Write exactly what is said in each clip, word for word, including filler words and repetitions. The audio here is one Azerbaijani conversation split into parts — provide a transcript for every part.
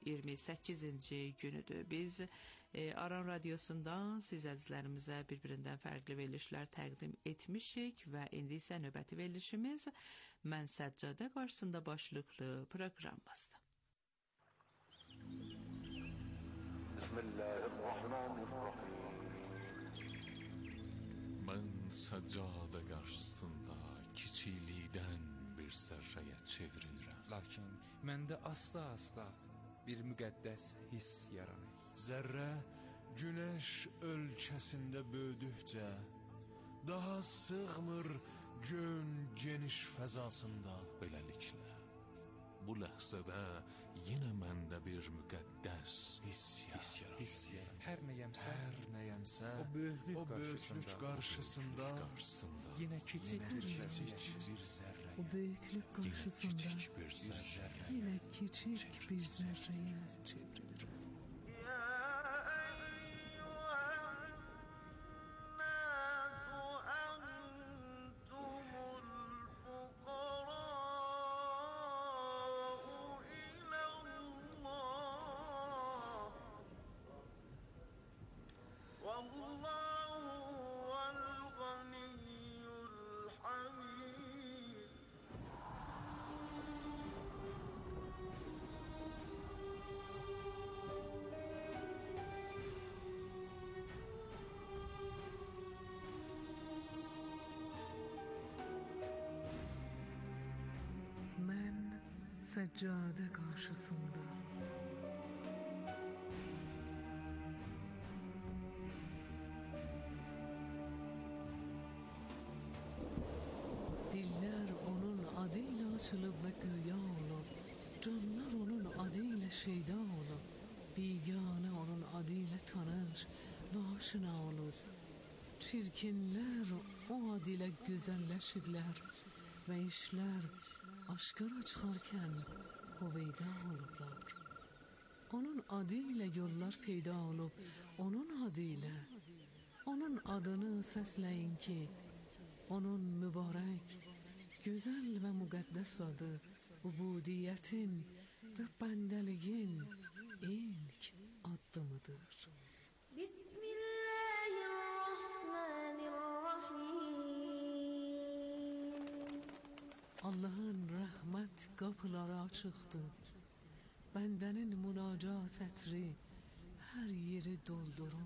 iyirmi səkkizinci günüdür. Biz e, Aran Radiosundan siz əzizlərimizə bir-birindən fərqli verilişlər təqdim etmişik və indi isə növbəti verilişimiz Mən Səccadə qarşısında başlıqlı proqramımızdır. Bismillahirrahmanirrahim. Mən səccadə qarşısında kiçiklikdən bir zərrəyə çevrilirəm. Lakin məndə asta-asta bir müqəddəs hiss yaranır. Zərrə günəş ölkəsində böyüdükcə daha sığmır gön geniş fəzasında. Beləliklə, bu ləhzədə yenə məndə bir müqəddəs hiss yaranır. Hər nəyəmsə, Hər nəyəmsə o böyüklük o böyüklük qarşısında, qarşısında qarşısında yenə kiçik yenə bir kiçik zərrə. bir zərrə. O büyüklük yenə karşısında kiçik bir zərrə. yine küçük bir zerreye çevrilir. Ben seccade karşısında diller onun adıyla açılıp ve güya olur, canlar onun adıyla şeyda olur, bigane onun adıyla tanır ve aşina olur. Çirkinler o adıyla güzelleşirler ve işler aşkara çıkarken huveyda olurlar. Onun adıyla yollar peyda olup, onun adıyla, onun adını sesleyin ki, onun mübarek, güzel ve mukaddes adı, ubudiyetin ve bendeliğin ilk addımıdır. Bismillahirrahmanirrahim. Allah'ın rahmet kapıları açıktır. Bendenin münacat etri her yeri doldurur.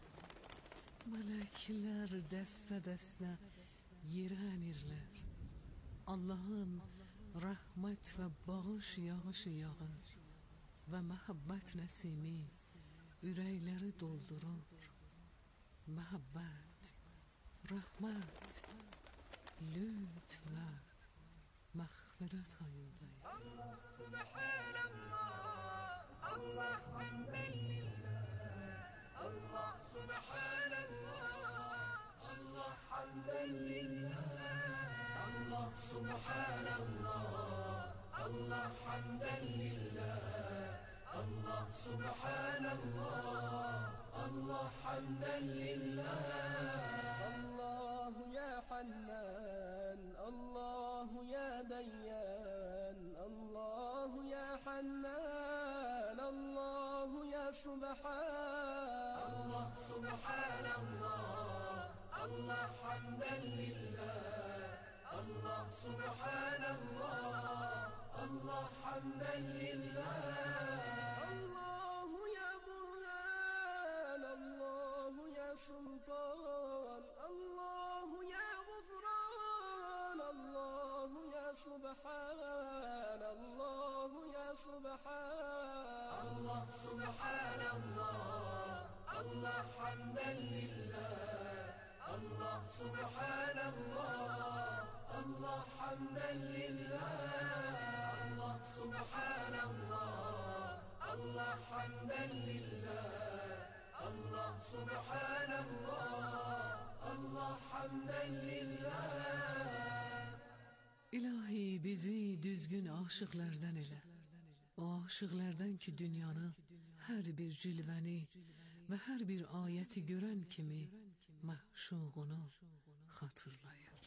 Melekler deste deste yerenirler. Allah'ın rahmet ve bağış yağışı yağır ve mehabbet nesimi yürekleri doldurur. Mehabbet, rahmet, lütf ve mağfiret ayındayım. Allah subhanallah, Allah hamden lillah. Allah subhanallah, Allah hamden lillah. Allah subhanallah, Allah hamden lillah. Allah subhanallah, Allah hamden lillah. الله يا حنان، الله يا ديان، الله يا حنان، الله يا سبحان. الله سبحان الله، الله حمدا لله. الله سبحان الله، الله حمدا لله. الله يا برهان، الله يا سلطان، الله يا غفران، الله يا سبحان، الله يا سبحان. الله سبحان الله، الله حمدا لله. الله سبحان الله، الله حمدا لله. الله سبحان الله، الله حمدا لله. الله سبحان الله، الله حمدا لله. İlahi bizi düzgün aşıqlərdən elə. O aşıqlərdən ki dünyanı, hər bir cilvəni və hər bir ayəti görən kimi məşuqunu xatırlayır.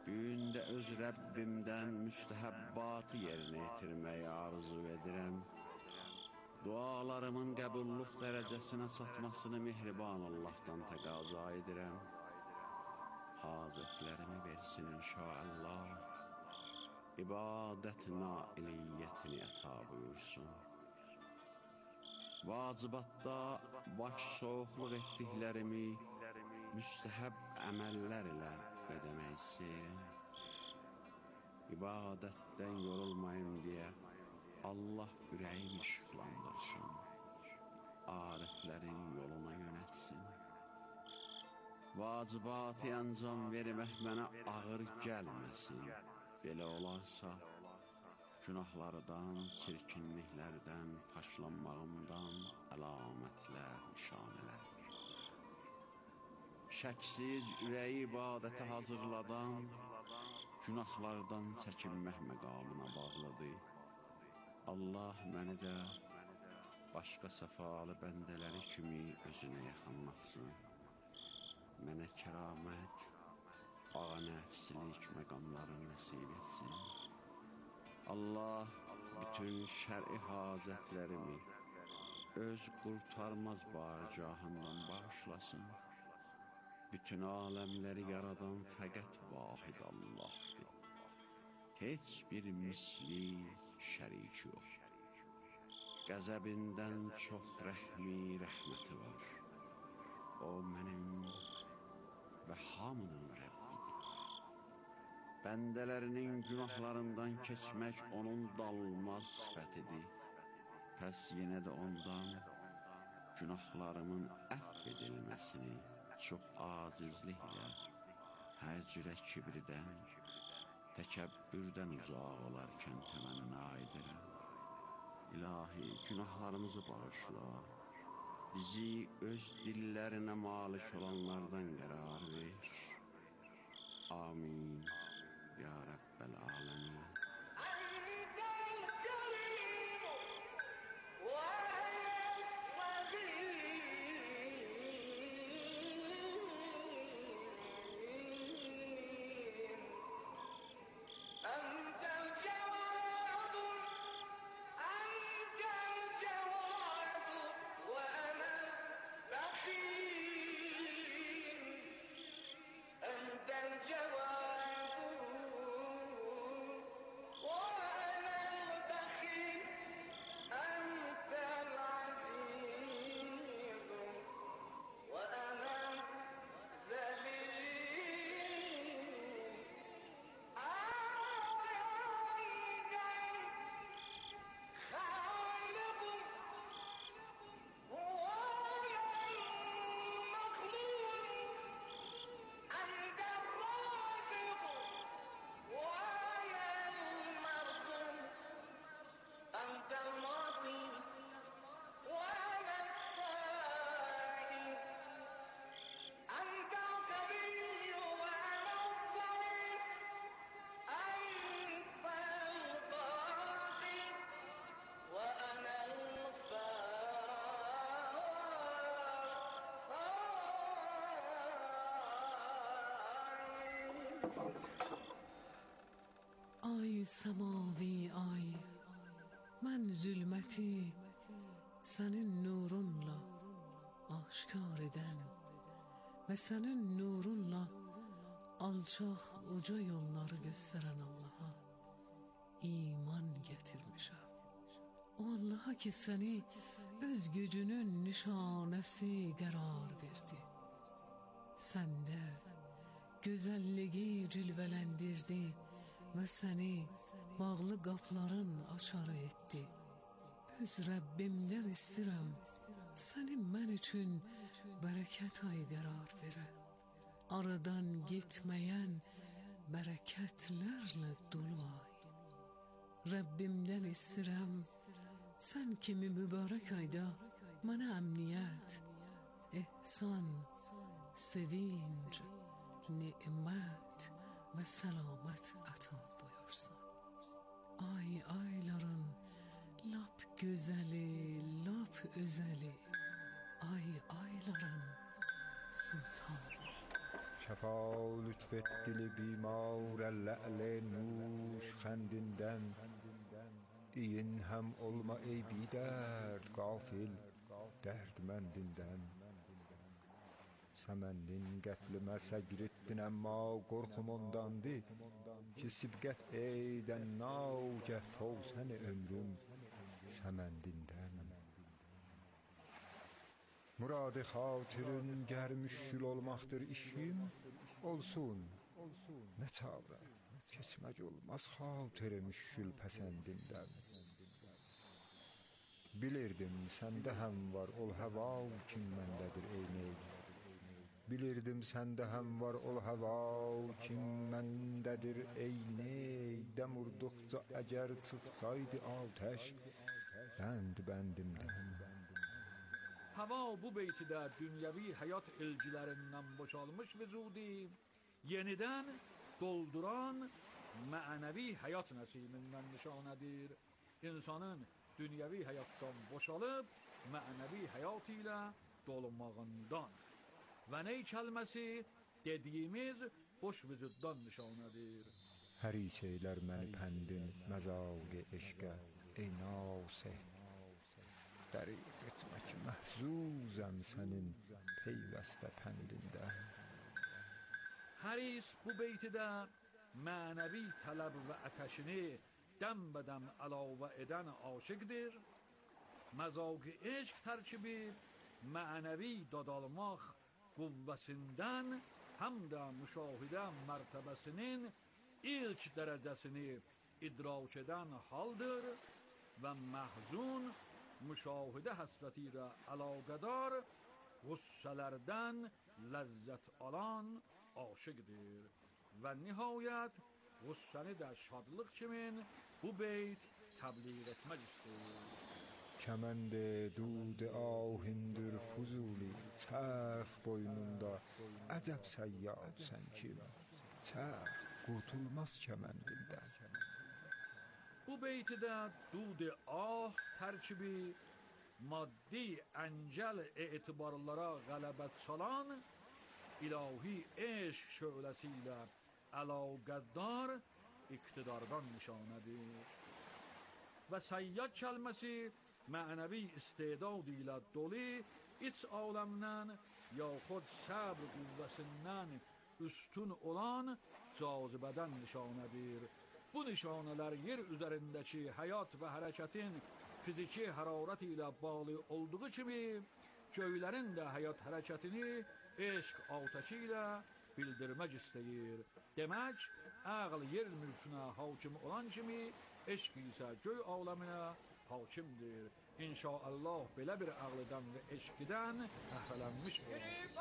Gündə öz Rəbbimdən müstəhəbbatı yerinə yetirməyi arzu edirəm. Dualarımın qəbulluq dərəcəsinə çatmasını mehriban Allah'tan təqaza edirəm. Hazretlərimi versin inşallah. İbadət nailiyyətini əta buyursun. Vacibatda baş soğuqluq etdiklərimi müstəhəb əməllər ilə ödəmək istəyirəm. İbadətdən yorulmayım deyə Allah ürəyimi işıqlandırsın. Ariflərin yoluna yönətsin. Vacibatı əncam vermək mənə ağır gəlməsin. Belə olarsa, günahlardan, çirkinliklərdən, paçlanmağımdan əlamətlər, nişanələr. Şəksiz ürəyi ibadətə hazırladan, günahlardan çəkinmək məqamına bağlıdır. Allah məni də başqa səfalı bəndələri kimi özünə yaxınlatsın. Mənə kəramət, ağa nəfsilik məqamlarını nəsib etsin. Allah bütün şəri hazətlərimi öz qurtarmaz barcahından bağışlasın. Bütün aləmləri yaradan fəqət vahid Allah'dır. Heç bir misli, şərik yox. Qəzəbindən çox rəhmi, rəhməti var. O mənim və hamının Rəbbidir. Bəndələrinin günahlarından keçmək onun dalmaz sifətidir. Pəs yenə də ondan günahlarımın əfv edilməsini çox acizliklə, hər cürə kibridən, təkəbbürdən uzaq olarkən təmənna edirəm. İlahi, günahlarımızı bağışla, bizi öz dillərinə malik olanlardan qərar ver. Amin, ya Rəbbəl aləmin. Ay semavi ay, mən zülməti sənin nurunla aşkar edən və sənin nurunla alçaq uca yolları göstərən Allaha iman gətirmişəm. O Allaha ki səni öz gücünün nişanəsi qərar verdi. Səndə gözəlliyi cilvələndirdi və səni bağlı qapların açarı etdi. Öz Rəbbimdən istirəm, səni mən üçün bərəkət ay qərar verə. Aradan getməyən bərəkətlərlə dolu ay. Rəbbimdən istirəm, sən kimi mübarək ayda mənə əmniyyət, ehsan, sevinc, nimət və səlamət əta buyursun. Ay ayların lap gözəli, lap özəli, ay ayların sultanı. şəfa lütfet dili bimar lə'lə nuş xəndindən. İyin həm olma ey bidərd qafil dərdməndindən. Səməndin qətlimə səcr etdin əmma qorxum ondandı ki sibqət eydən nagəh tozən ömrüm səməndindən. Muradı xatirün gər müşkül olmaqdır işim, olsun, nə çarə, keçmək olmaz xatirə müşkül pəsəndindən. Bilirdim səndə həm var ol həva kim məndədir eynək. Bilirdim səndə həm var ol həva kim məndədir eynək. Dəm vurduqca əgər çıxsaydı atəş bənd bəndimdən. Hava bu beytide dünyevi hayat elçilerinden boşalmış vücudi yeniden dolduran manevi hayat nesiminden nişanedir. İnsanın dünyevi hayattan boşalıp manevi hayatıyla dolmağından. Ve ney kelmesi dediğimiz boş vücuttan nişanedir. Hər şeylər məni pəndin məzaq-ı eşqə ey nasih. Dəriq etmək məhzuzəm sənin peyvəstə pəndindən. Haris bu beytide manevi talep ve ateşini dem bedem alave eden aşıkdır. Mezaq-ı eşq terkibi manevi dadalmaq kuvvesinden hem de müşahide mertebesinin ilk derecesini idrak eden haldır ve mahzun müşahide hasretiyle alakadar gusselerden lezzet alan aşıkdır ve nihayet gusseni de şadlık kimin bu beyt tebliğ etmek istiyor. Kəməndə dud ahındır Fuzuli, çərx boynunda əcəb səyyadsən kim, çərx qurtulmaz kəməndindən. Bu beytide dud ah terkibi maddi encel itibarlara galebet salan ilahi eşk şölesiyle alakadar iktidardan nişanedir. Ve seyyad kelimesi manevi istedadıyla dolu iç alemden yaxud sabr kuvvesinden üstün olan cazibeden nişanedir. Bu nişaneler yer üzerindeki hayat ve hareketin fiziki hararetiyle bağlı olduğu gibi köylerin de hayat hareketini eşk ateşiyle bildirmek isteyir. Demek ağıl yer mülküne hakim olan kimi eşk ise göy alemine hakimdir. İnşallah belə bir ağlıdan ve eşkiden əhrələnmiş olur.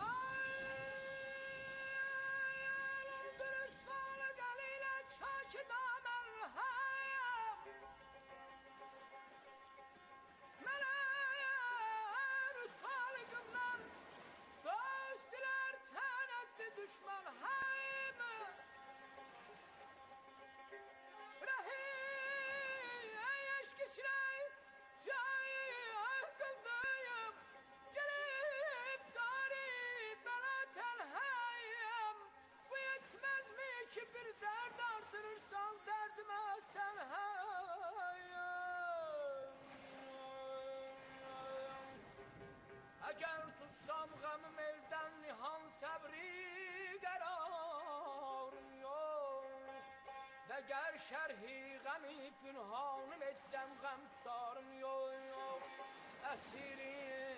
Eğer şerhi gemi pünhanım etsem gam tusarım yok esirim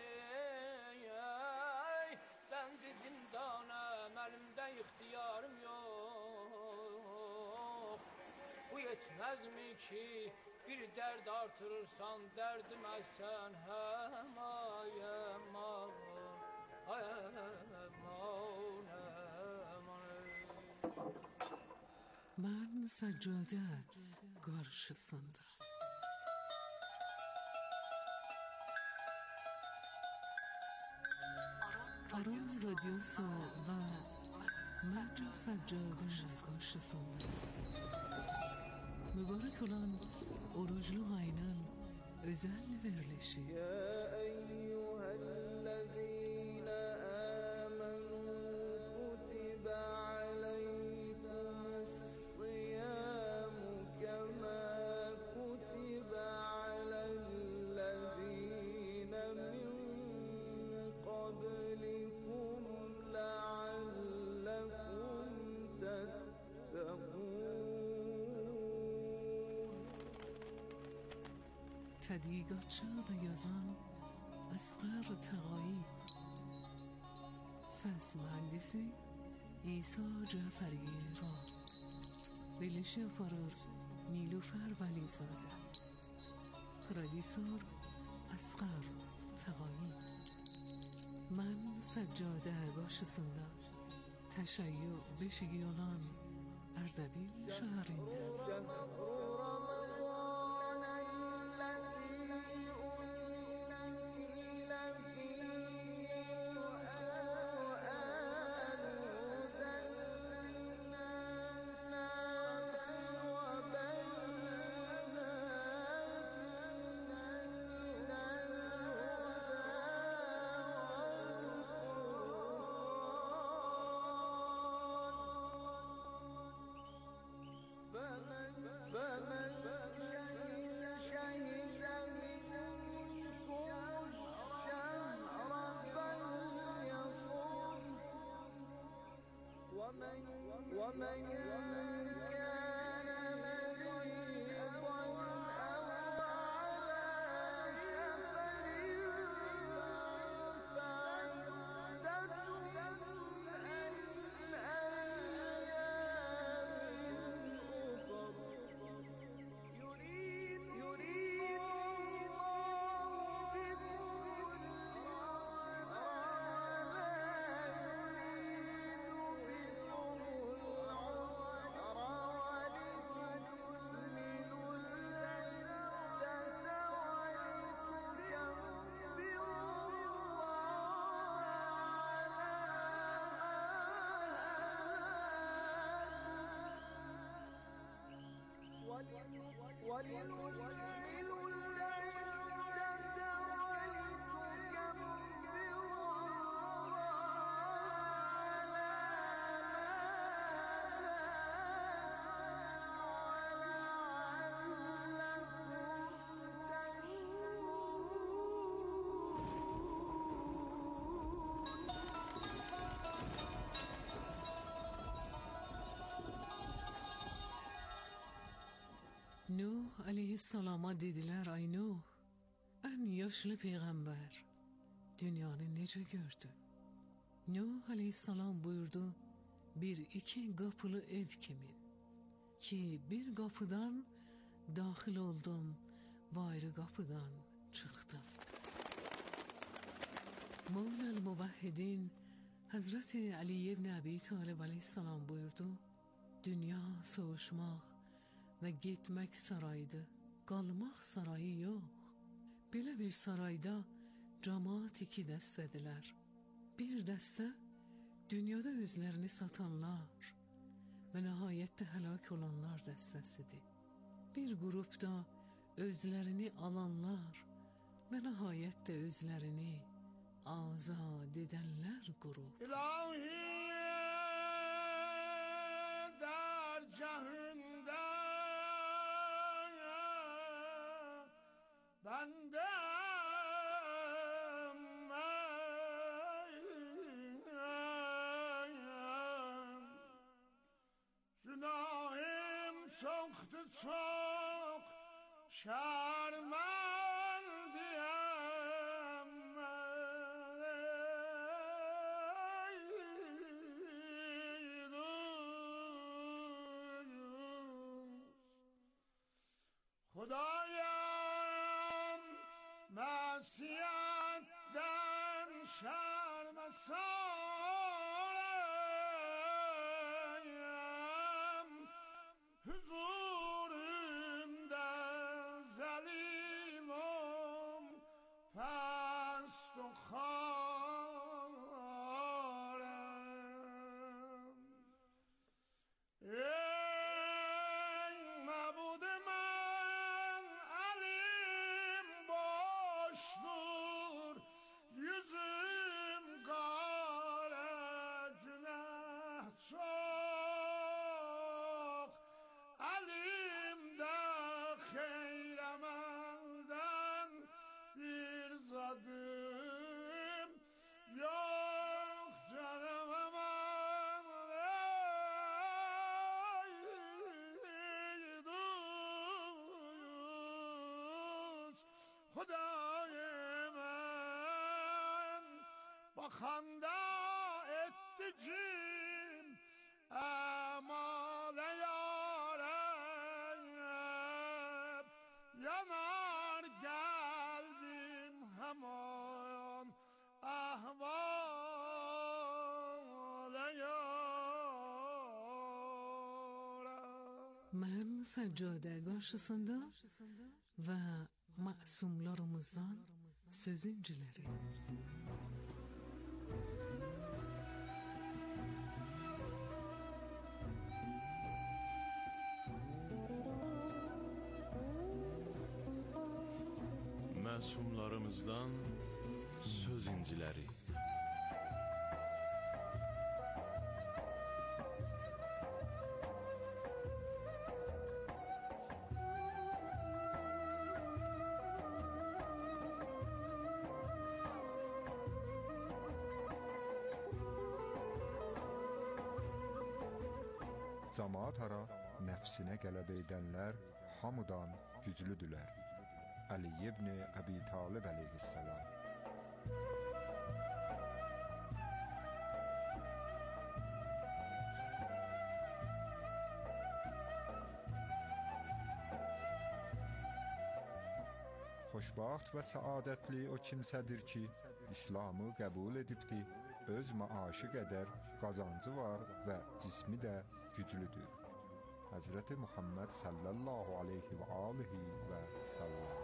ben de zindanım elimde ihtiyarım yok. Bu yetmez mi ki bir dert artırırsan derdime sen hem ayem aman Mən səccadə qarşısında. Aram radyosu və Məcə Səccadə qarşısında. Mübarək olan oruclu ayının özel verilişi. Ya eyyühellezine amenu kutiba Tadigacha yazan Asghar Tağai. Ses mühendisi İsa Caferi Ra. Veliş yaparır Nilufer Valizade. Prodüsör Asghar Tağai. Ben Seccade başısında teşeyyü beşigi olan Erdebil şehrinde. Nuh aleyhisselama dediler, ay Nuh, en yaşlı peygamber dünyanı nece gördü? Nuh aleyhisselam buyurdu, bir iki kapılı ev kimin? Ki bir kapıdan dahil oldum ve ayrı kapıdan çıktım. Mevla'l Muvahhidin Hazreti Ali ibn Abi Talib aleyhisselam buyurdu, dünya soğuşmak ve gitmek saraydı, kalmak sarayı yok. Belə bir sarayda cemaat iki dəstədirlər. Bir dəstə dünyada özlərini satanlar və nəhayətdə həlak olanlar dəstəsidir. Bir qrup da özlərini alanlar və nəhayətdə özlərini azad edənlər qrup. İlahi dar cahında bendem günahım çoktu çok şermendiyem Hudayam masiyetten şerme sarayım huzurunda zalimum past o kharem ey mabud men alim boştur yüzüm kara günah çok elimde heyremenden bir zadım yok canım aman ey dost Xudayı mən baxanda etdi kim əmalə yarəb yanar gəldim həman əhvalə yarəb. Mən Səccade qarşısında və masumlarımızdan sözüncüləri. Məsumlarımızdan söz inciləri. Camaat ara nəfsinə qələbə edənlər hamıdan güclüdülər. Ali ibn Əbi Talib əleyhissalam. Xoşbaxt və səadətli o kimsədir ki, İslamı qəbul edibdi, öz maaşı qədər qazancı var və cismi də güclüdür. Hazreti Muhammed sallallahu aleyhi və alihi və sallam.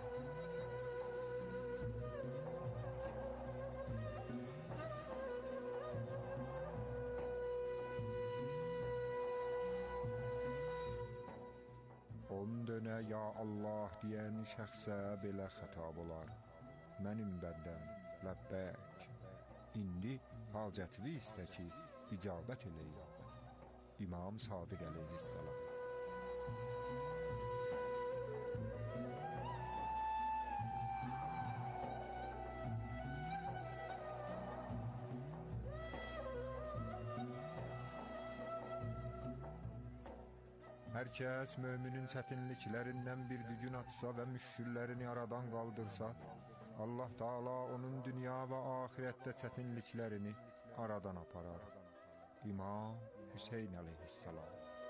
On dönə ya Allah deyən şəxsə belə xətab olar. Mənim bəndəm, ləbbək. İndi hacətvi istə ki, icabət eləyəm. İmam Sadiq əleyhissalam. Hər kəs möminin çətinliklərindən bir dügün atsa və müşküllərini aradan qaldırsa, Allah Taala onun dünya və axirətdə çətinliklərini aradan aparar. İmam Hüseyn əleyhissalam.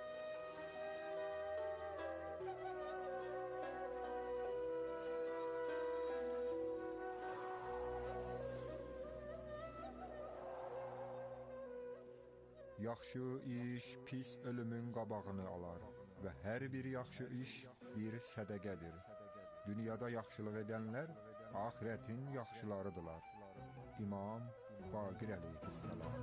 Yaxşı iş pis ölümün qabağını alar və hər bir yaxşı iş bir sədəqədir. Dünyada yaxşılıq edənlər axirətin yaxşılarıdırlar. İmam Baqir əleyhissalam.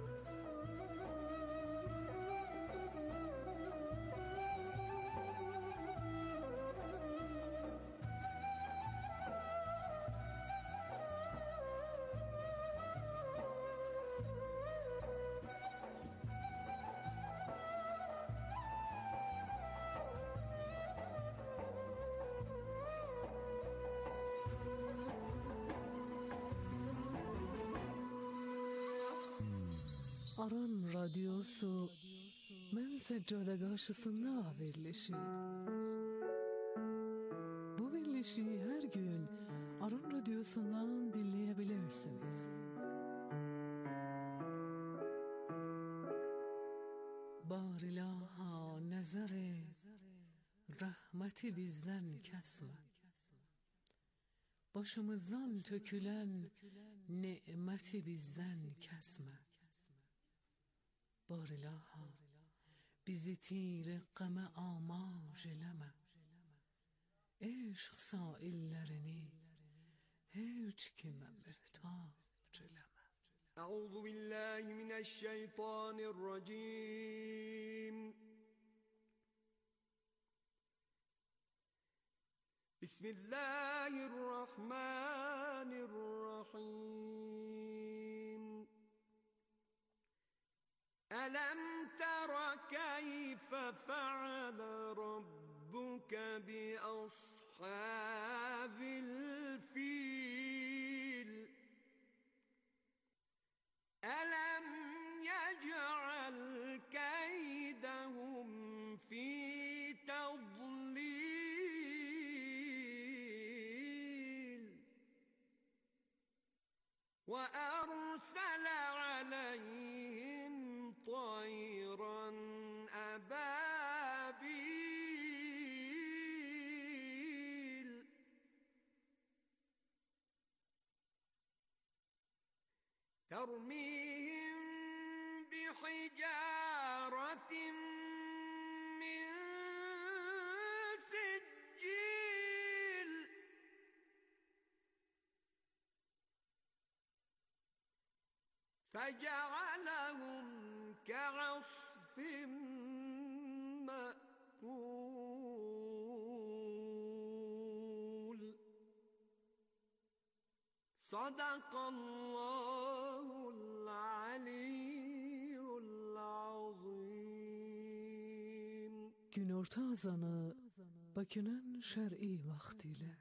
Aran Radyosu Mən Səccade qarşısında verilişi. Bu verilişi hər gün Aran Radyosu'ndan dinleyebilirsiniz. Bar ilaha nəzər et, rəhməti bizdən kəsmə. Başımızdan tökülən ni'məti bizdən kəsmə. Bar ilaha, bizi tir qəmə amac eləmə. Eşq saillərini heç kimə möhtac eləmə. Əuzu billahi mineşşeytanirracim. Bismillahirrahmanirrahim. ألم تر كيف فعل ربك بأصحاب الفيل ألم يجعل كيدهم في تضليل ترميهم بحجارة من سجيل فجعلهم كعصف مأكول صدق الله العلي العظيم. Günorta azanı Bakı'nın şer'i vaktiyle.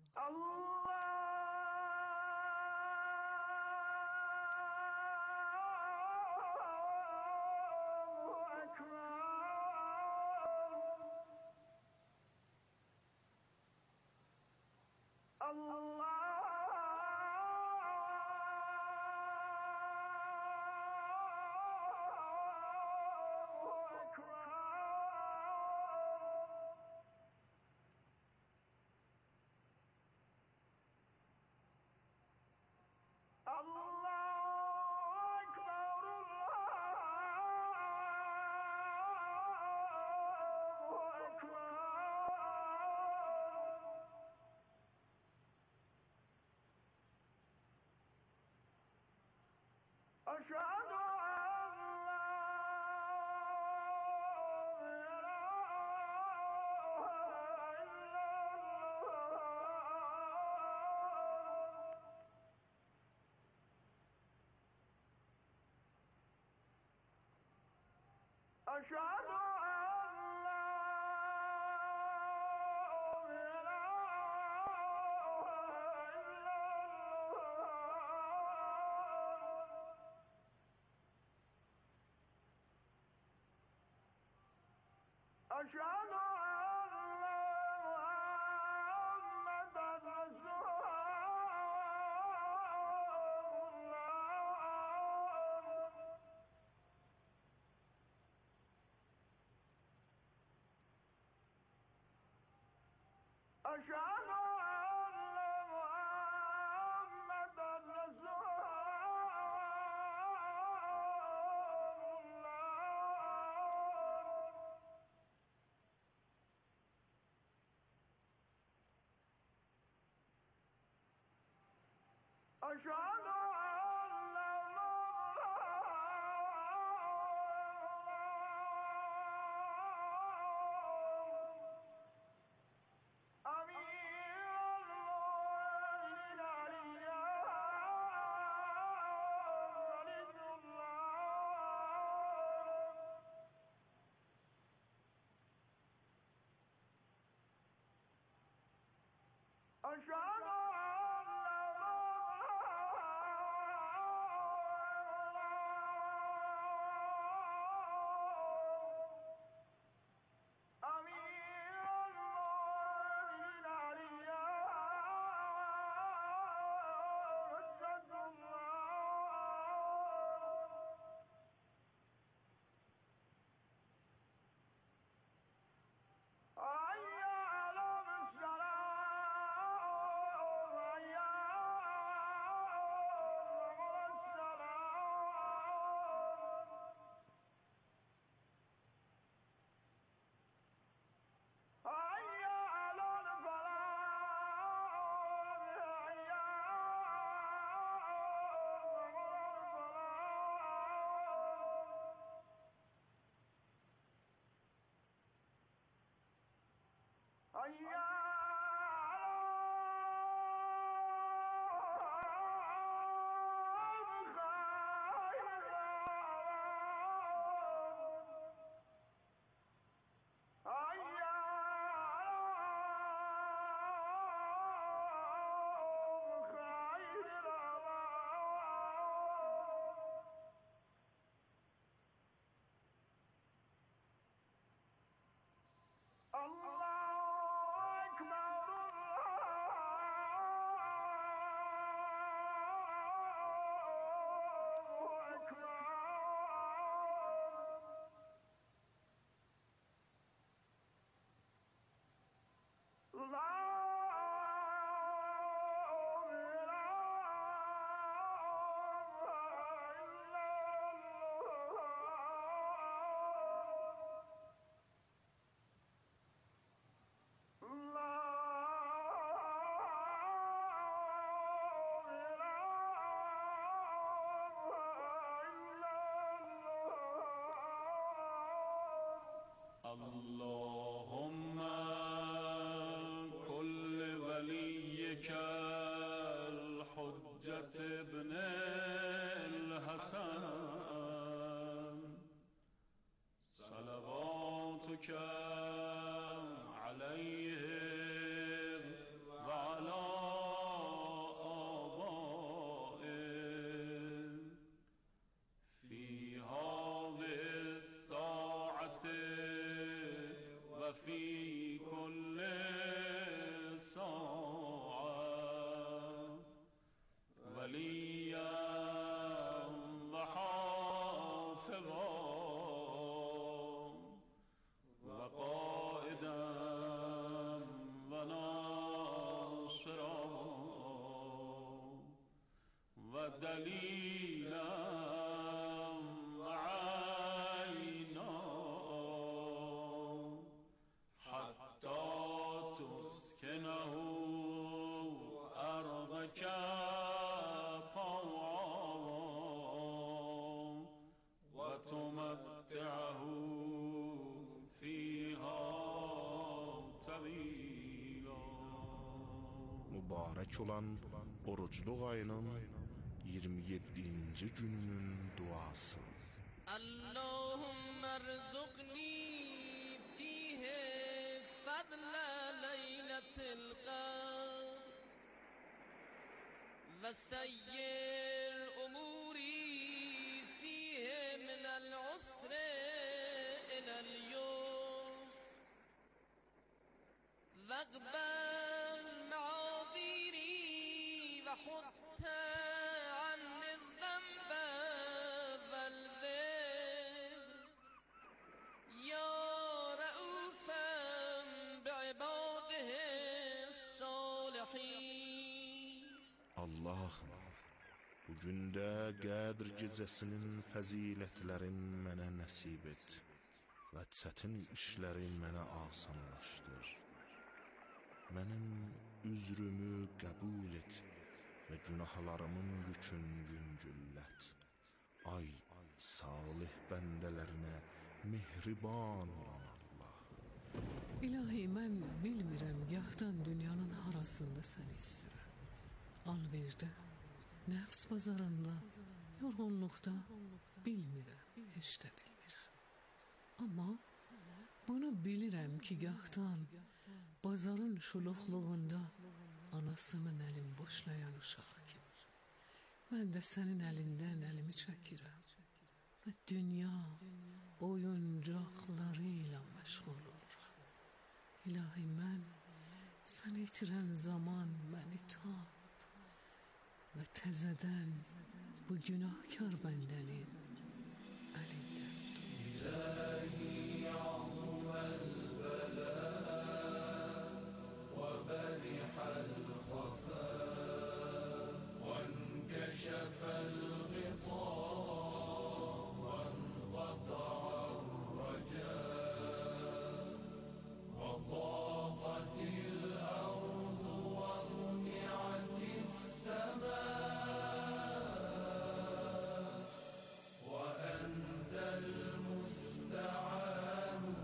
أشهد أشهد أشهد أشهد أشهد الله اللهم كل وليك الحجة ابن الحسن صلواتك عليه وعلى آبائه في هذه الساعة وفي كل ساعة وليا وحافظا وقائدا وناصرا ودليلا وعينا حتى تسكنه أرضك طوعا وتمتعه فيها طويلا. Mübarək olan orucluq ayının iyirmi yeddinci gününün duası. اللهم ارزقني فيه فضل ليلة القدر وسير أموري فيه من العسر إلى اليسر واقبل معاذيري وحط عني الذنب والوزر يا رؤوفا بعباده الصالحين. Allah'ım, bugün də Qədr gecəsinin fəzilətlərin mənə nəsib et və çətin işləri mənə asanlaşdır. Mənim üzrümü qəbul et və günahlarımın yükün yüngüllət. Ay, salih bəndələrinə mehriban olan Allah. İlahi, mən bilmirəm, gahdan dünyanın harasında səni istəyirəm. Alverdə, nəfs bazarında, yorğunluqda, bilmirəm, heç də bilmirəm. Amma bunu bilirəm ki, gahdan bazarın şuluqluğunda anasının əlin boşlayan uşaq kimi. Mən də sənin əlindən əlimi çəkirəm və dünya oyuncaqları ilə məşğul oluram. İlahi, mən səni itirən zaman məni tap və təzədən bu günahkar bəndənin əlindən İlahi ya'vel bela ve berihal khafa ve enkəşəfəl ghita ve enqata'ar raca ve ضاقtil ardu ve muni'atis sema ve entel musta'an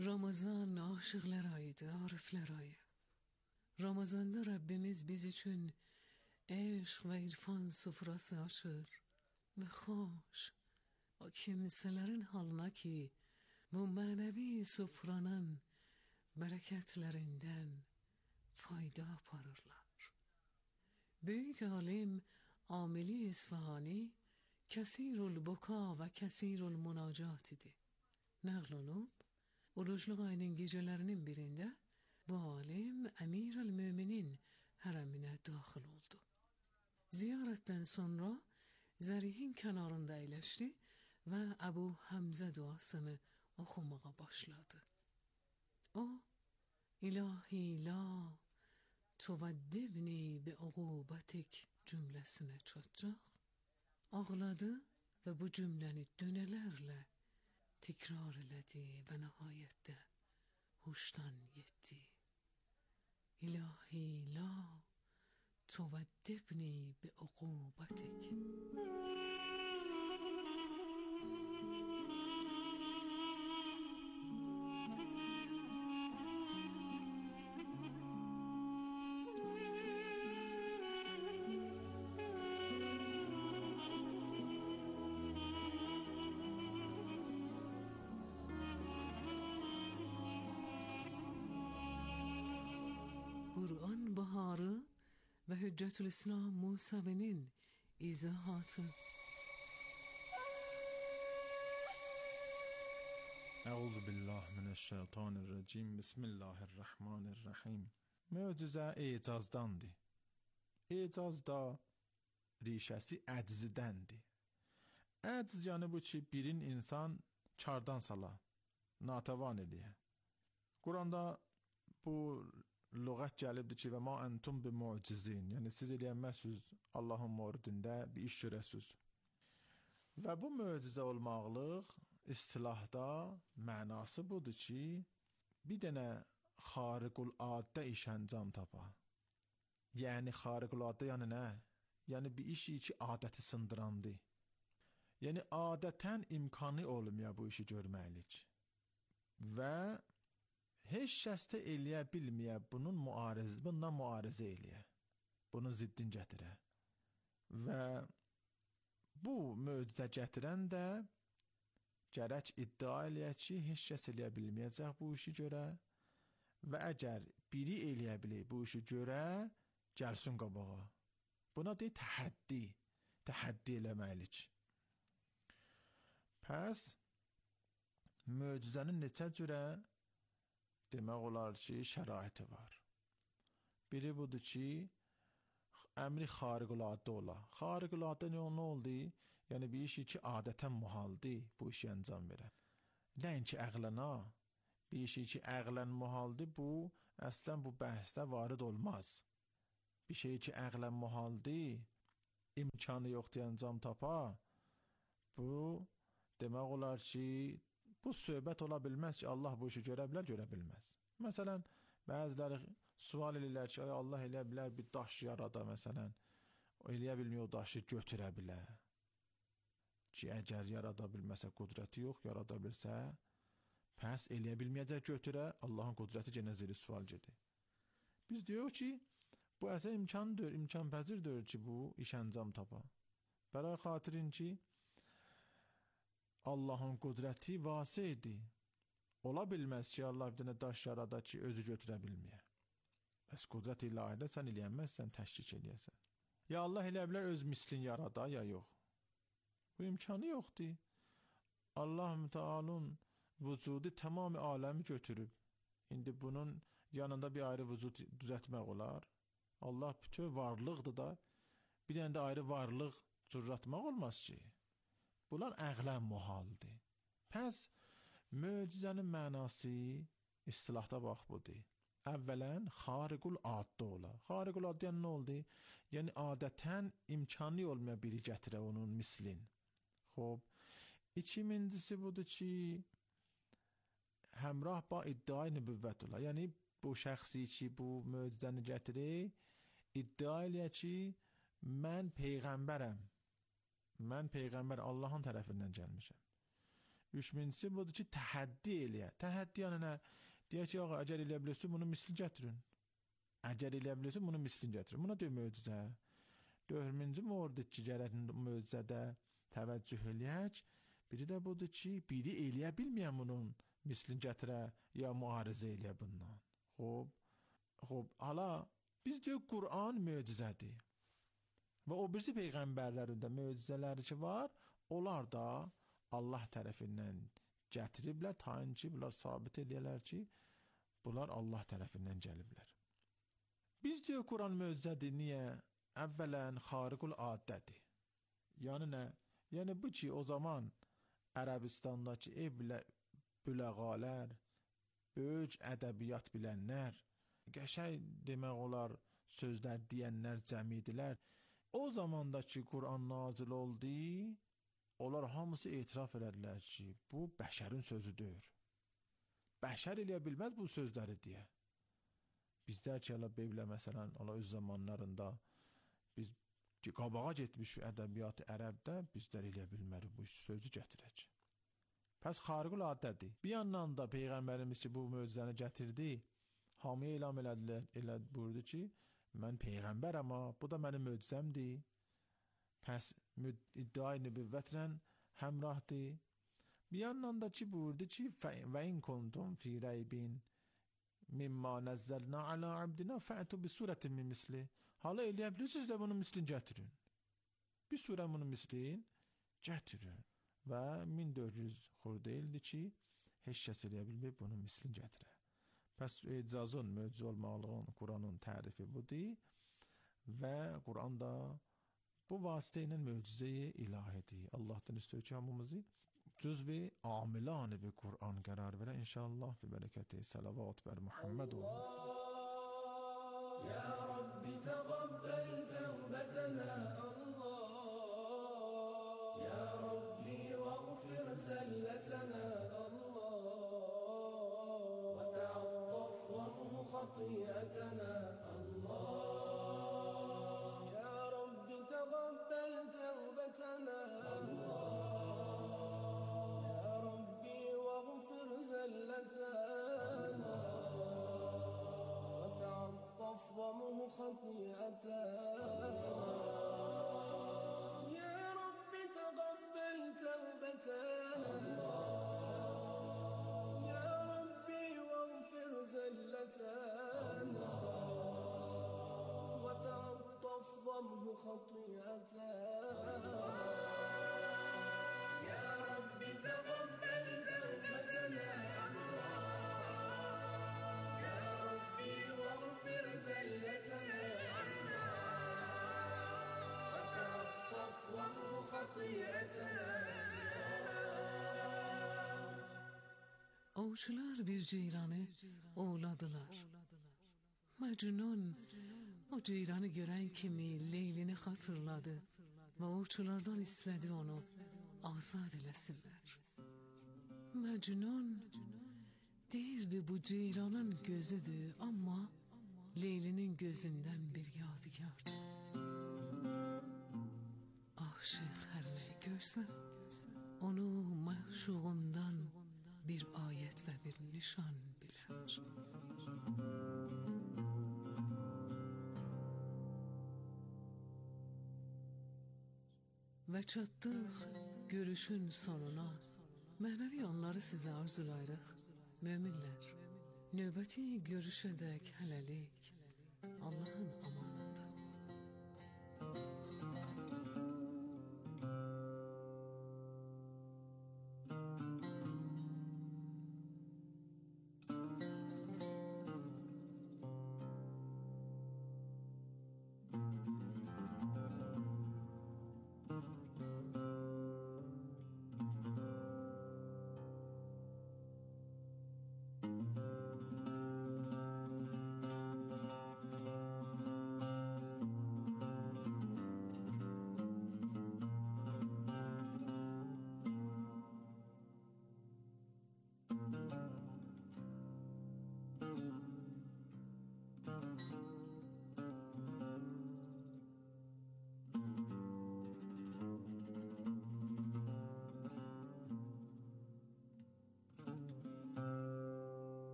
Ramazan aşıqlara idi, ariflərə. Ramazanda Rabbimiz biz üçün eşq və irfan sofrası açır və xoş o kimsələrin halına ki, bu mənəvi sofranın bərəkətlərindən fayda aparırlar. Böyük alim Amili İsfahani kəsirul buka və kəsirul münacat idi. Nəql olunub, orucluq ayının gecələrinin birində bu alim Əmir-el-Müminin hərəminə daxil oldu. Ziyarətdən sonra zərihin kənarında əyləşdi və Əbu Həmzə duasını oxumağa başladı. O, İlahi la tuvaddibni bi uqubatik cümləsinə çatacaq, ağladı və bu cümləni dönələrlə təkrar elədi və nəhayətdə huşdan yetdi. İlahi la tuvaddibni bi uqubatik. Kur'an baharı ve Hüccetülislam Musavi'nin izahatı. Euzubillahimineşşeytanirracim. Bismillahirrahmanirrahim. Möcüzə ecazdandır. Ecaz da rişəsi əczdəndir. Əcz yəni bu ki, birin insan çardan sala, natəvan eləyə. Quranda bu lüğət gəlibdir ki, və ma entum bi mucizin, yəni siz eləyənməsiniz Allahın muridində bir iş görəsiniz. Və bu möcüzə olmaqlıq istilahda mənası budur ki, bir dənə xariqul-addə iş əncam tapa. Yəni xariqul-addə yəni nə? Yəni bir işi ki, adəti sındırandı. Yəni adətən imkanı olmuyor bu işi görməklik. Və heç kəs də eləyə bilməyə bunun müariz, bundan müarizə eləyə. Bunun ziddin gətirə. Və bu möcüzə gətirən də gərək iddia eləyə ki, heç kəs eləyə bilməyəcək bu işi görə və əgər biri eləyə bilir bu işi görə, gəlsin qabağa. Buna deyil təhəddi, təhəddi eləməklik. Pəs möcüzənin neçə cürə demək olar ki, şəraiti var. Biri budur ki, əmri xariqul-addə ola. Xariqul-addə nə oldu? Yəni bir işi ki, adətən muhaldır, bu işi əncam verər. Nəinki əqləna, bir işi ki, əqlən muhaldır, bu, əslən bu bəhsdə varid olmaz. Bir şey ki, əqlən muhaldır, imkanı yoxdur, əncam tapa, bu, demək olar ki, bu söhbət ola bilməz ki, Allah bu işi görə bilər, görə bilməz. Məsələn, bəziləri sual edirlər ki, Allah eləyə bilər bir daş yarada, məsələn, o eləyə bilmiyor, o daşı götürə bilər. Ki, əgər yarada bilməsə qudrəti yox, yarada bilsə, pəs eləyə bilməyəcək götürə, Allahın qudrəti genə ziri sual gedir. Biz diyor ki, bu əsə imkandır, imkanpəzirdir ki, bu iş əncam tapa. Bəray xatirin ki, Allahın qudrəti vasiydi. Ola bilməz ki, Allah bir dənə daş yarada ki, özü götürə bilməyə. Bəs qudrət ilahidə sən eləyənməzsən, təşkik eləyəsən. Ya Allah eləyə bilər öz mislin yarada, ya yox. Bu imkanı yoxdur. Allah mütealın vücudu tamamı aləmi götürüb. İndi bunun yanında bir ayrı vücud düzətmək olar. Allah bütün varlıqdır da, bir dənə də ayrı varlıq cürratmaq olmaz ki. Bunlar əqlən muhaldır. Pəs, möcüzənin mənası istilahda bax budur. Əvvələn, xariqul-addə ola. Xariqul-addə yəni nə oldu? Yəni, adətən imkanı olmaya biri gətirə onun mislin. Xob, ikincisi budur ki, həmrah ba iddia nübüvvət ola. Yəni, bu şəxsi ki, bu möcüzəni gətirir, iddia eləyə ki, mən peyğəmbərəm. Mən peyğəmbər Allahın tərəfindən gəlmişəm. üç minci budur ki, təhəddi eləyə. Təhəddi yəni nə? Deyək ki, ağa, əgər eləyə biliyorsun, bunu mislini gətirin. Əgər eləyə biliyorsun, bunu mislini gətirin. Buna deyil möcüzə. Dördüncü mordur ki, gərək möcüzədə təvəccüh eləyək. Biri də budur ki, biri eləyə bilməyən bunun mislini gətirə, ya müarizə eləyə bundan. Xob, xob, hala, biz deyək, Qur'an möcüzədir. Və o birisi peyğəmbərlərində möcüzələri ki var, onlar da Allah tərəfindən gətiriblər, tayin ki, bunlar sabit edəyələr ki, bunlar Allah tərəfindən gəliblər. Biz deyək, Qur'an möcüzədir, niyə? Əvvələn xariqul adədir. Yəni nə? Yəni bu ki, o zaman Ərəbistandakı evlə büləğalər, böyük ədəbiyyat bilənlər, qəşəng demək olar, sözlər deyənlər cəmidilər. O zamandakı Qur'an nazil oldu, onlar hamısı etiraf edərlər ki, bu bəşərin sözüdür. Bəşər eləyə bilməz bu sözləri deyə. Bizlər ki, Allah beylə məsələn, Allah öz zamanlarında biz qabağa getmiş ədəbiyyatı ərəbdə, bizlər eləyə bilmərik bu sözü gətirək. Pəs xariqul adədir. Bir yandan da Peyğəmbərimiz ki, bu möcüzəni gətirdi, hamıya elam elədilər, eləd buyurdu ki, mən Peyğəmbərəm, bu da mənim möcüzəmdir. Pəs iddia-i nübüvvətlə həmrahdır. Bir yandan da ki, buyurdu ki, və in kuntum fi reybin mimma nəzzəlna alə abdina fə'tu bi surətin min misli. Hala eləyə bilirsiniz də bunun mislini gətirin. Bir surə bunun mislini gətirin. Və min dörd yüz xurdə ildir ki, heç kəs eləyə bilmir bunun mislini gətirə. Pəs icazın, möcüzə olmağının, Qur'anın tərifi budur və Qur'an da bu vasitə ilə möcüzə-i ilahidir. Allah'tan istiyor ki, hamımızı cüz-i amilan-ı bi Qur'an qərar verə inşallah bi bərəkəti salavat bər Muhammed o. Ya Rabbi təqabbel təvbətənə Allah, Ya Rabbi vəğfir zəlletənə Allah, və tə'attaf vəmhu xatiyyətənə Allah, Ya Rabbi təqabbel təvbətənə Allah, Ya Rabbi vəğfir zəlletənə ومه خطيئتنا يا رب تقبل توبتنا يا ربي واغفر زلتنا وتعطف ضمه خطيئتنا يا رب تقبل توبتنا Ovçular bir ceyranı ovladılar. Mecnun o ceyranı gören kimi Leylini hatırladı ve ovçulardan istedi onu azad eləsinlər. Mecnun deyirdi bu ceyranın gözüdür, ama Leylinin gözünden bir yadigardır. Aşık her ne görsə, onu məşuğundan bir ayet ve bir nişan bilər. Ve çatdıq görüşün sonuna. Mənəvi anları sizə arzulayırıq. Möminlər, növbəti görüşədək hələlik Allahın amanında.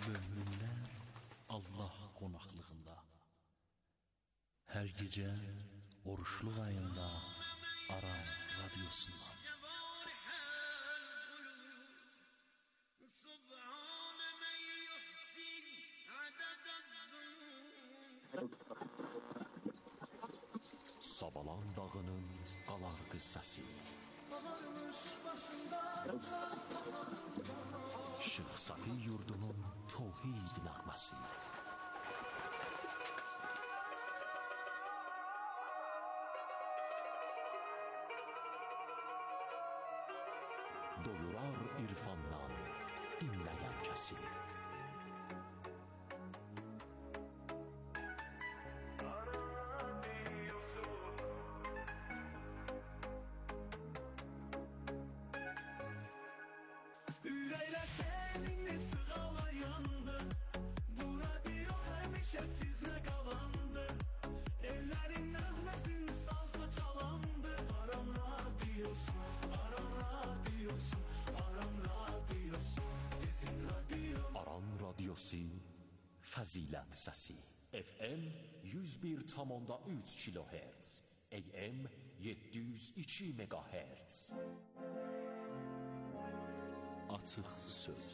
möminlər Allah qonaqlığında. Hər gecə oruçluq ayında Aran radiosundan. Sabalan dağının qalar qıssası. Şeyx Safi yurdunun tövhid nəğməsi. Doyurar irfandan dinləyən kəsi. Ürəklər təninli sığalayandı. Bu radio həmişə sizlə qalandı. Ellərin nəğməsin salsa çalandı. Aran radiosu, Aran radiosu, Aran radiosu, sizin radio. Aran radiosu, fəzilət səsi. F M yüz bir tam onda üç kilohertz, A M yeddi yüz iki megahertz. Açıq söz.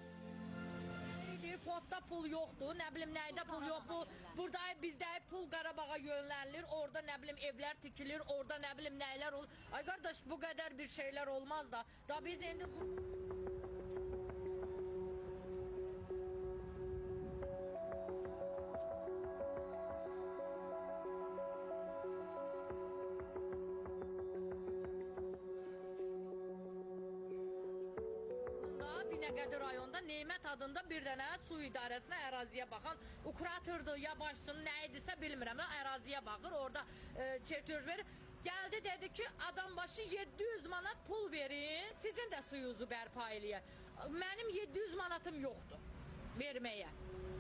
Fotda pul yoxdur, nə bilim nəydə pul yoxdur. Burada bizdə pul Qarabağa yönlənilir, orada nə bilim evlər tikilir, orada nə bilim nəylər olur. Ay qardaş, bu qədər bir şeylər olmaz da. Da biz indi Binəqədi rayonda Neymət adında bir dənə su idarəsinə əraziyə baxan ukratırdı, ya başçının nə idisə bilmirəm, əraziyə baxır, orada e, çertiyoj verir. Gəldi dedi ki, adam başı yeddi yüz manat pul verin, sizin də suyunuzu bərpa eləyə. Mənim yeddi yüz manatım yoxdur verməyə.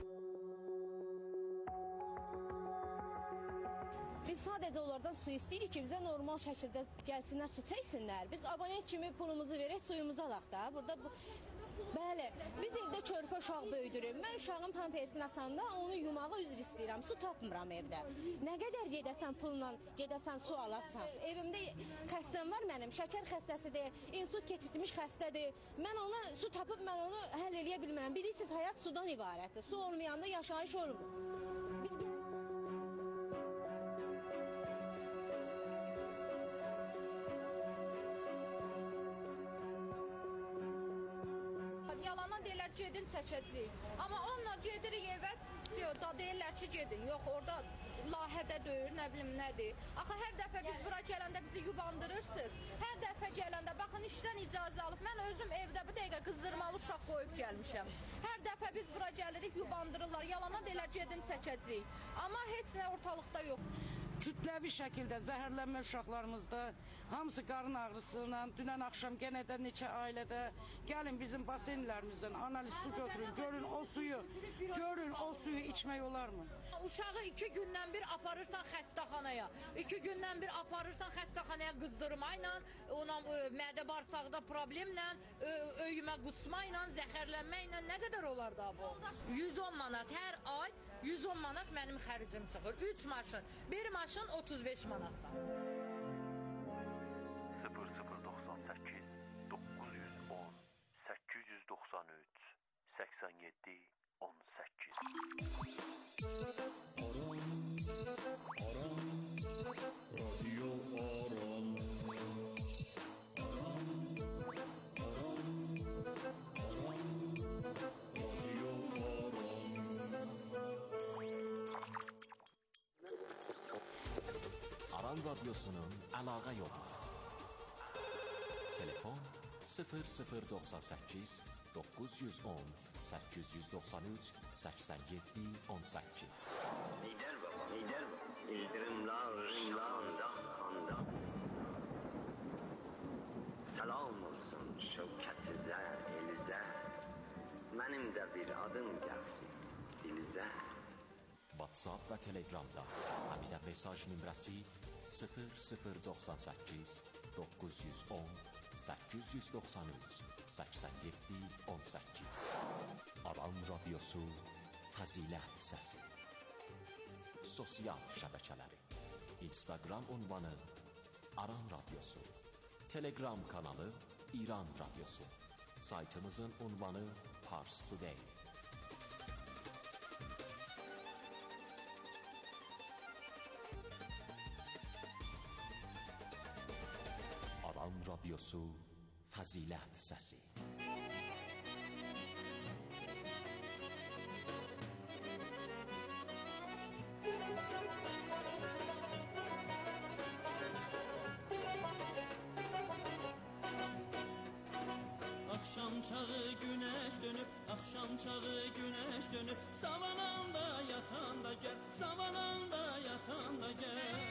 Biz sadəcə onlardan su istəyirik ki, bizə normal şəkildə gəlsinlər, su çəksinlər. Biz abonent kimi pulumuzu verək, suyumuzu alaq da. Burada bu... Bəli, biz evdə körpə uşaq böyüdürüm. Mən uşağın pampersini açanda onu yumağa üzr istəyirəm, su tapmıram evdə. Nə qədər gedəsən pulla, gedəsən su alasan. Evimdə xəstəm var mənim, şəkər xəstəsidir, insult keçirtmiş xəstədir. Mən ona su tapıb, mən onu həll eləyə bilmirəm. Bilirsiniz, həyat sudan ibarətdir. Su olmayanda yaşayış olmur. Biz... Yalana deyirlər gedin çəkəcəyik. Amma onunla gedirik evə, da deyirlər ki gedin. Yox, orada layihədə deyir, nə bilim nədir. Axı hər dəfə biz bura gələndə bizi yubandırırsınız. Hər dəfə gələndə, baxın işdən icazə alıb, mən özüm evdə bu dəqiqə qızdırmalı uşaq qoyub gəlmişəm. Hər dəfə biz bura gəlirik, yubandırırlar. Yalana deyirlər gedin çəkəcəyik. Amma heç nə ortalıqda yox. Kütləvi şəkildə zəhərlənmə uşaqlarımızda, hamısı qarın ağrısıyla, dünən axşam genə də neçə ailədə, gəlin bizim basenlərimizdən analiz su götürün, görün o suyu, görün o suyu içmək olarmı? Uşağı iki gündən bir aparırsan xəstəxanaya, iki gündən bir aparırsan xəstəxanaya qızdırma ilə, ona mədə bağırsaqda problemlə, öyümə qusma ilə, zəhərlənmə ilə nə qədər olar da bu? yüz on manat hər ay, yüz on manat mənim xəricim çıxır. üç maşın, bir maşın otuz beş manatdan. sıfır sıfır doxsan səkkiz doqquz yüz on səkkiz yüz doxsan üç səksən yeddi on səkkiz. Aran, Aran, Radio Aran. Aran, Aran, Aran, Aran radyosunun əlaqə yolu. Telefon sıfır sıfır doxsan səkkiz doqquz yüz on səkkiz yüz doxsan üç səksən yeddi on səkkiz. Lider baba, lider baba. İldırımlar, rımlar, dağ Salam olsun şevkətizə, elizə. Mənim də bir adım gəlsin dilizə. WhatsApp və Telegramda Həmidə mesaj nömrəsi sıfır sıfır doxsan səkkiz doqquz yüz on səkkiz doxsan üç səksən yeddi on səkkiz. Aran Radyosu Fəzilət Səsi. Sosial şəbəkələri: Instagram ünvanı Aran Radyosu, Telegram kanalı İran Radyosu, saytımızın ünvanı Pars Today. Aran Radyosu Fəzilət Səsi. Akşam çağı güneş dönüp, akşam çağı güneş dönüp, savananda yatan da gel, savananda yatan da gel.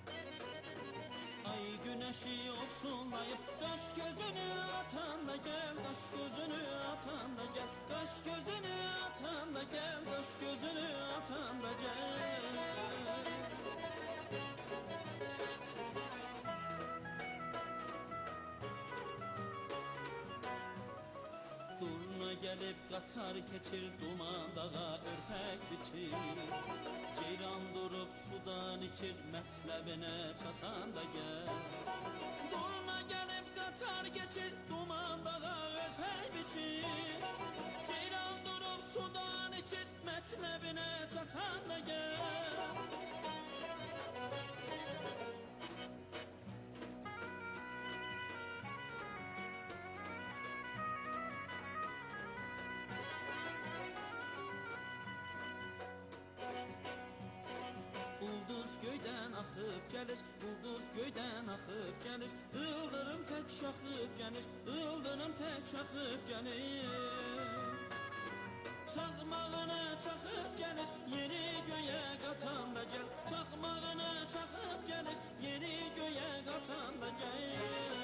Ay güneşi olsunlayıp, kaş gözünü atan da gel, kaş gözünü atan da gel, kaş gözünü atan da gel, kaş gözünü atan da gel. Durna gelip kaçar keçir, duman dağa örpek biçir. Ceyran durup sudan içir, metlebine çatan da gel. Durna gelip kaçar geçir, duman dağa örpek biçir. Ceyran durup sudan içir, metlebine çatan da gel. Ulduz göydən axıb gəlir, ulduz göydən axıb gəlir. Ildırım tək şaxıb gəlir, ildırım tək şaxıb gəlir. Çaxmağını çaxıb gəlir, yeni göyə qatan da gəl. Çaxmağını çaxıb gəlir, yeni göyə qatan da gəl.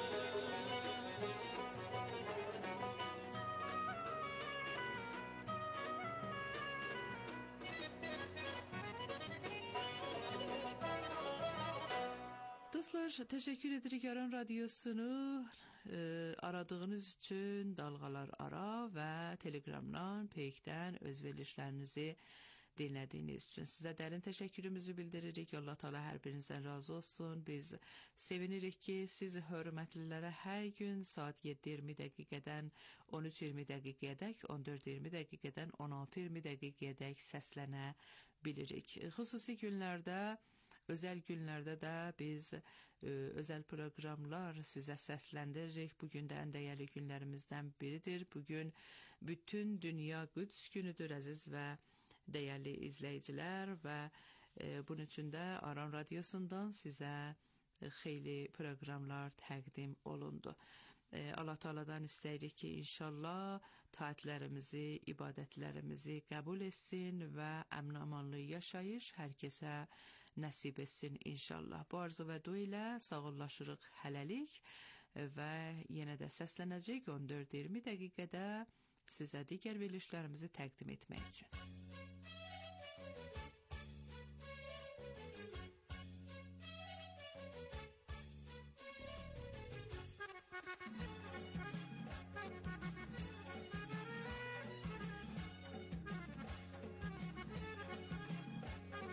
Dostlar, teşekkür edirik Aran Radyosunu e, aradığınız için dalğalar ara ve Telegramdan, Peyk'ten öz verilişlerinizi dinlediğiniz için size dərin təşəkkürümüzü bildiririk. Allah Teala hər birinizdən razı olsun. Biz sevinirik ki, siz hörmətlilərə hər gün saat yeddi iyirmi dəqiqədən on üç iyirmi dəqiqədək, on dörd iyirmi dəqiqədən on altı iyirmi dəqiqədək səslənə bilirik. Xüsusi günlərdə, özel günlerde de biz e, özel programlar size seslendiririk. Bugün de en değerli günlerimizden biridir. Bugün bütün Dünya Qüds günüdür aziz ve değerli izleyiciler ve e, bunun için de Aran Radyosu'ndan size e, xeyli programlar təqdim olundu. E, Allah Teala'dan isteyirik ki inşallah taatlərimizi, ibadətlərimizi qəbul etsin və əmin-amanlı yaşayış herkese nəsib etsin inşallah. Bu arzu və dua ilə sağollaşırıq hələlik və yenə də səslənəcək on dörd iyirmi dəqiqədə sizə digər verilişlərimizi təqdim etmək üçün.